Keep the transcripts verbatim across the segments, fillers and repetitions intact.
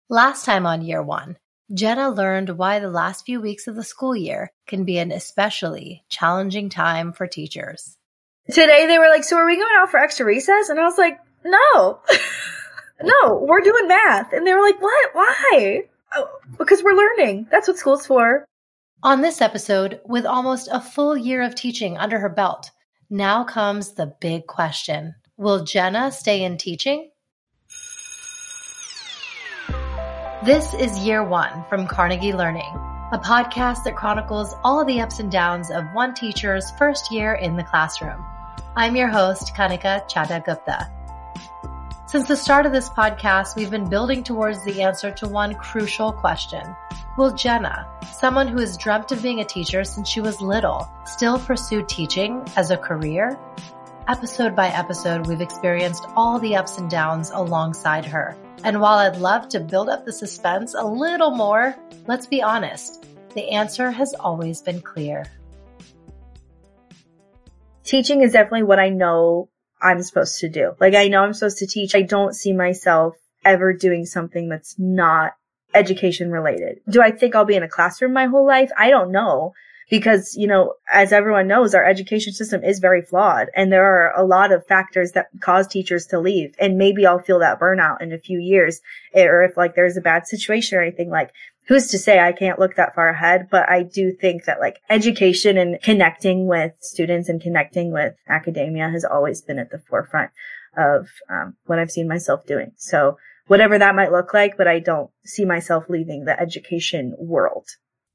Last time on Year One, Jenna learned why the last few weeks of the school year can be an especially challenging time for teachers. Today they were like, so are we going out for extra recess? And I was like, no, no, we're doing math. And they were like, what? Why? Oh, because we're learning. That's what school's for. On this episode, with almost a full year of teaching under her belt, now comes the big question. Will Jenna stay in teaching? This is Year One from Carnegie Learning, a podcast that chronicles all the ups and downs of one teacher's first year in the classroom. I'm your host, Kanika Chadha-Gupta. Since the start of this podcast, we've been building towards the answer to one crucial question. Will Jenna, someone who has dreamt of being a teacher since she was little, still pursue teaching as a career? Episode by episode, we've experienced all the ups and downs alongside her. And while I'd love to build up the suspense a little more, let's be honest, the answer has always been clear. Teaching is definitely what I know I'm supposed to do. Like, I know I'm supposed to teach. I don't see myself ever doing something that's not education related. Do I think I'll be in a classroom my whole life? I don't know. Because, you know, as everyone knows, our education system is very flawed. And there are a lot of factors that cause teachers to leave. And maybe I'll feel that burnout in a few years. Or if, like, there's a bad situation or anything, like, who's to say? I can't look that far ahead. But I do think that, like, education and connecting with students and connecting with academia has always been at the forefront of um, what I've seen myself doing. So whatever that might look like, but I don't see myself leaving the education world.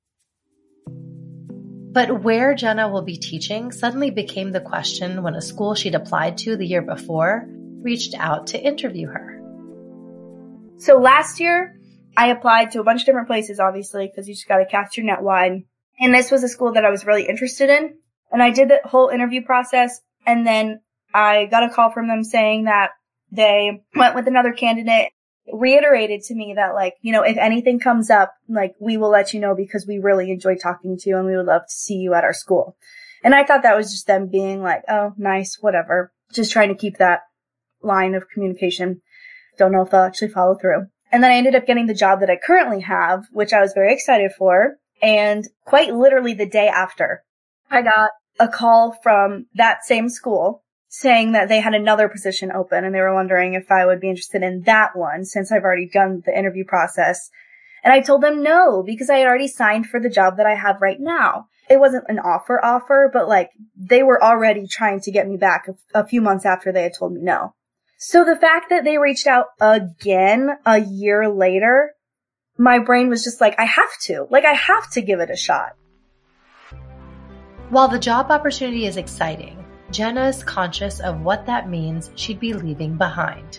But where Jenna will be teaching suddenly became the question when a school she'd applied to the year before reached out to interview her. So last year, I applied to a bunch of different places, obviously, because you just got to cast your net wide. And this was a school that I was really interested in. And I did the whole interview process. And then I got a call from them saying that they went with another candidate, reiterated to me that, like, you know, if anything comes up, like, we will let you know because we really enjoyed talking to you and we would love to see you at our school. And I thought that was just them being like, oh, nice, whatever. Just trying to keep that line of communication. Don't know if they'll actually follow through. And then I ended up getting the job that I currently have, which I was very excited for. And quite literally the day after, I got a call from that same school saying that they had another position open and they were wondering if I would be interested in that one since I've already done the interview process. And I told them no, because I had already signed for the job that I have right now. It wasn't an offer offer, but like they were already trying to get me back a, a few months after they had told me no. So the fact that they reached out again a year later, my brain was just like, I have to, like I have to give it a shot. While the job opportunity is exciting, Jenna is conscious of what that means she'd be leaving behind.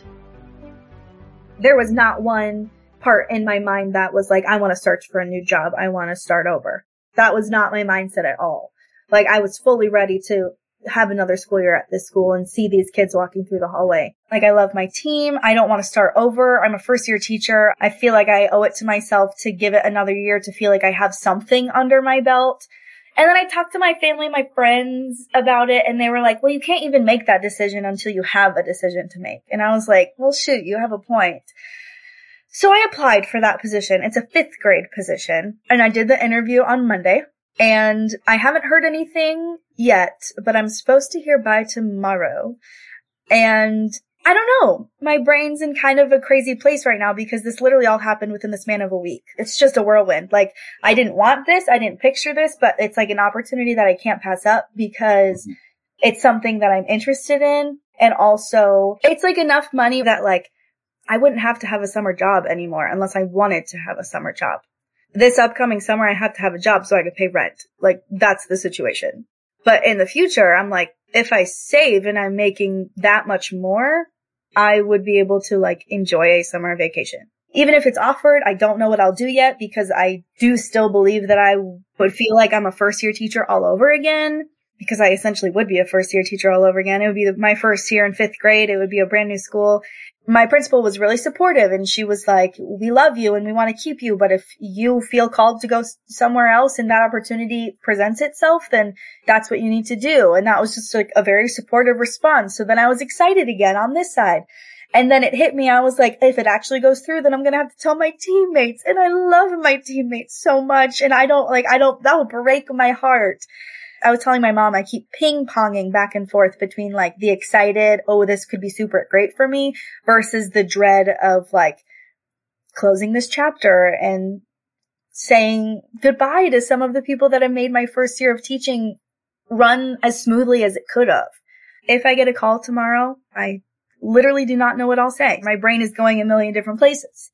There was not one part in my mind that was like, I want to search for a new job. I want to start over. That was not my mindset at all. Like, I was fully ready to have another school year at this school and see these kids walking through the hallway. Like, I love my team. I don't want to start over. I'm a first year teacher. I feel like I owe it to myself to give it another year to feel like I have something under my belt. And then I talked to my family, my friends about it, and they were like, well, you can't even make that decision until you have a decision to make. And I was like, well, shoot, you have a point. So I applied for that position. It's a fifth grade position. And I did the interview on Monday. And I haven't heard anything yet, but I'm supposed to hear by tomorrow. And I don't know. My brain's in kind of a crazy place right now because this literally all happened within the span of a week. It's just a whirlwind. Like, I didn't want this. I didn't picture this, but it's like an opportunity that I can't pass up because it's something that I'm interested in. And also it's like enough money that like I wouldn't have to have a summer job anymore unless I wanted to have a summer job. This upcoming summer, I have to have a job so I could pay rent. Like, that's the situation. But in the future, I'm like, if I save and I'm making that much more, I would be able to like enjoy a summer vacation. Even if it's offered, I don't know what I'll do yet because I do still believe that I would feel like I'm a first year teacher all over again because I essentially would be a first year teacher all over again. It would be my first year in fifth grade. It would be a brand new school. My principal was really supportive and she was like, we love you and we want to keep you. But if you feel called to go somewhere else and that opportunity presents itself, then that's what you need to do. And that was just like a very supportive response. So then I was excited again on this side. And then it hit me. I was like, if it actually goes through, then I'm going to have to tell my teammates. And I love my teammates so much. And I don't like, I don't, that will break my heart. I was telling my mom, I keep ping ponging back and forth between like the excited, oh, this could be super great for me versus the dread of like closing this chapter and saying goodbye to some of the people that have made my first year of teaching run as smoothly as it could have. If I get a call tomorrow, I literally do not know what I'll say. My brain is going a million different places.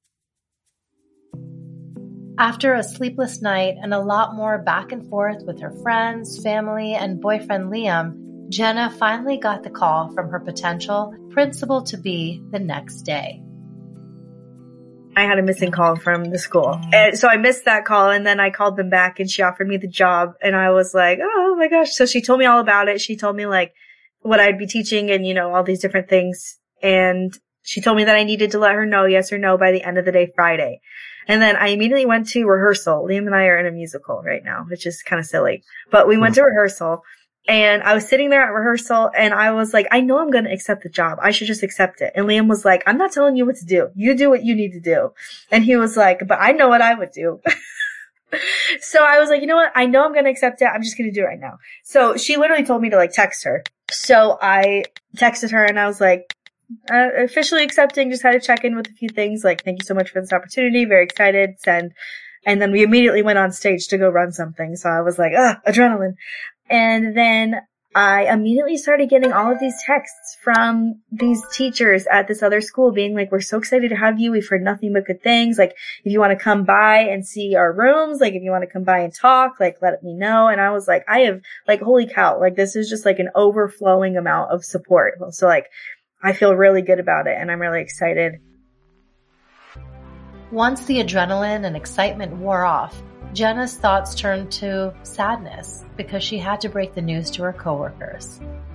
After a sleepless night and a lot more back and forth with her friends, family, and boyfriend Liam, Jenna finally got the call from her potential principal-to-be the next day. I had a missing call from the school. And so I missed that call, and then I called them back and she offered me the job, and I was like, oh my gosh. So she told me all about it. She told me like what I'd be teaching and, you know, all these different things. And she told me that I needed to let her know yes or no by the end of the day Friday. And then I immediately went to rehearsal. Liam and I are in a musical right now, which is kind of silly, but we went to rehearsal. And I was sitting there at rehearsal and I was like, I know I'm going to accept the job. I should just accept it. And Liam was like, I'm not telling you what to do. You do what you need to do. And he was like, but I know what I would do. So I was like, you know what? I know I'm going to accept it. I'm just going to do it right now. So she literally told me to like text her. So I texted her and I was like, uh, officially accepting, just had to check in with a few things. Like, thank you so much for this opportunity. Very excited. Send. And then we immediately went on stage to go run something. So I was like, ah, adrenaline. And then I immediately started getting all of these texts from these teachers at this other school being like, we're so excited to have you. We've heard nothing but good things. Like, if you want to come by and see our rooms, like if you want to come by and talk, like let me know. And I was like, I have like, holy cow, like this is just like an overflowing amount of support. So like, I feel really good about it and I'm really excited. Once the adrenaline and excitement wore off, Jenna's thoughts turned to sadness because she had to break the news to her coworkers.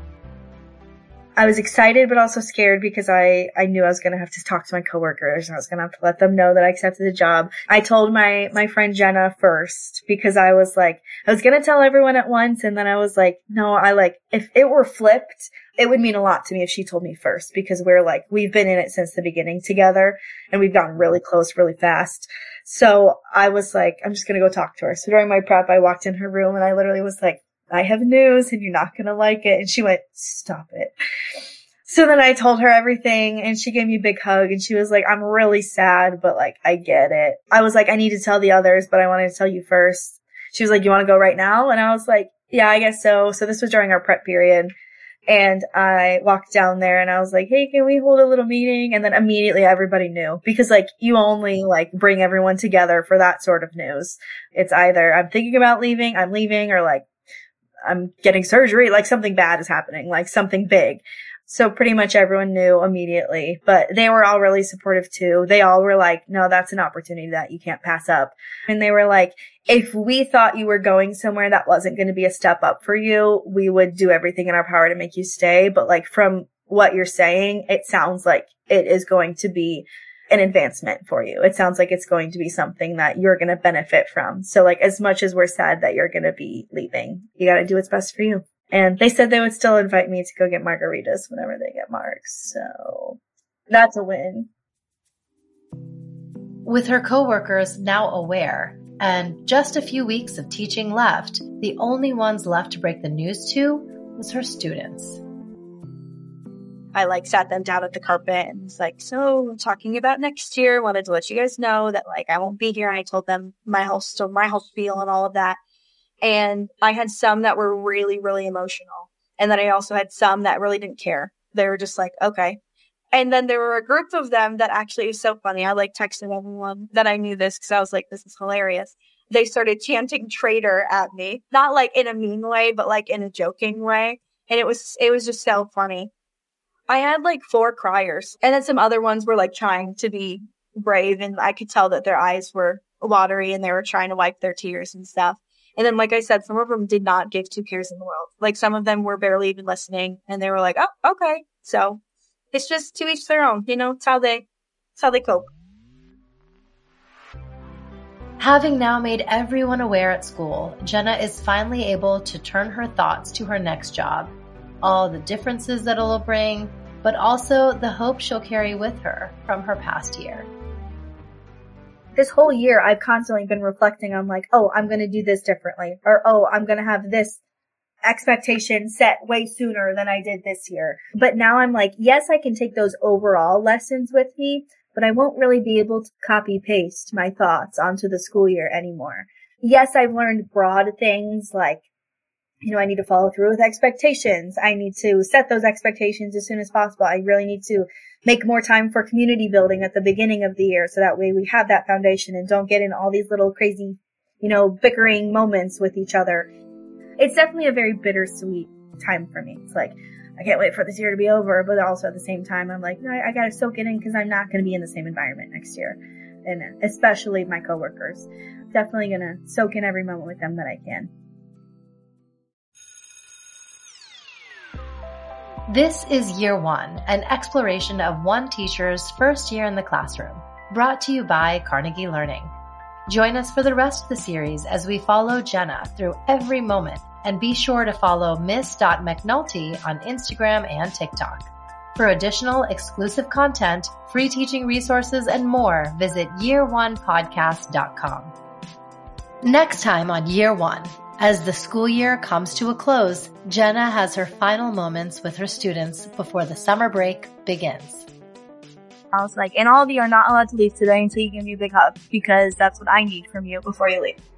I was excited, but also scared because I, I knew I was going to have to talk to my coworkers and I was going to have to let them know that I accepted the job. I told my, my friend Jenna first because I was like, I was going to tell everyone at once. And then I was like, no, I like, if it were flipped, it would mean a lot to me if she told me first because we're like, we've been in it since the beginning together and we've gotten really close really fast. So I was like, I'm just going to go talk to her. So during my prep, I walked in her room and I literally was like, I have news and you're not going to like it. And she went, stop it. So then I told her everything and she gave me a big hug and she was like, I'm really sad, but like, I get it. I was like, I need to tell the others, but I wanted to tell you first. She was like, you want to go right now? And I was like, yeah, I guess so. So this was during our prep period. And I walked down there and I was like, hey, can we hold a little meeting? And then immediately everybody knew because like you only like bring everyone together for that sort of news. It's either I'm thinking about leaving, I'm leaving, or like I'm getting surgery, like something bad is happening, like something big. So pretty much everyone knew immediately, but they were all really supportive too. They all were like, no, that's an opportunity that you can't pass up. And they were like, if we thought you were going somewhere that wasn't going to be a step up for you, we would do everything in our power to make you stay. But like from what you're saying, it sounds like it is going to be an advancement for you. It sounds like it's going to be something that you're going to benefit from. So like as much as we're sad that you're going to be leaving, you got to do what's best for you. And they said they would still invite me to go get margaritas whenever they get marks. So that's a win. With her coworkers now aware and just a few weeks of teaching left, the only ones left to break the news to was her students. I like sat them down at the carpet and was like, so I'm talking about next year. Wanted to let you guys know that like I won't be here. I told them my whole story, my whole spiel and all of that. And I had some that were really, really emotional. And then I also had some that really didn't care. They were just like, okay. And then there were a group of them that actually was so funny. I like texted everyone that I knew this because I was like, this is hilarious. They started chanting traitor at me, not like in a mean way, but like in a joking way. And it was, it was just so funny. I had like four criers and then some other ones were like trying to be brave. And I could tell that their eyes were watery and they were trying to wipe their tears and stuff. And then, like I said, some of them did not give two cares in the world. Like, some of them were barely even listening, and they were like, oh, okay. So, it's just to each their own, you know? It's how they, it's how they cope. Having now made everyone aware at school, Jenna is finally able to turn her thoughts to her next job. All the differences that it'll bring, but also the hope she'll carry with her from her past year. This whole year, I've constantly been reflecting on like, oh, I'm going to do this differently, or oh, I'm going to have this expectation set way sooner than I did this year. But now I'm like, yes, I can take those overall lessons with me, but I won't really be able to copy paste my thoughts onto the school year anymore. Yes, I've learned broad things like, you know, I need to follow through with expectations. I need to set those expectations as soon as possible. I really need to make more time for community building at the beginning of the year so that way we have that foundation and don't get in all these little crazy, you know, bickering moments with each other. It's definitely a very bittersweet time for me. It's like, I can't wait for this year to be over, but also at the same time, I'm like, I, I gotta soak it in because I'm not gonna be in the same environment next year. And especially my coworkers. Definitely gonna soak in every moment with them that I can. This is Year One, an exploration of one teacher's first year in the classroom, brought to you by Carnegie Learning. Join us for the rest of the series as we follow Jenna through every moment, and be sure to follow miss dot mcnulty on Instagram and TikTok. For additional exclusive content, free teaching resources, and more, visit year one podcast dot com. Next time on Year One, as the school year comes to a close, Jenna has her final moments with her students before the summer break begins. I was like, and all of you are not allowed to leave today until you give me a big hug, because that's what I need from you before you leave.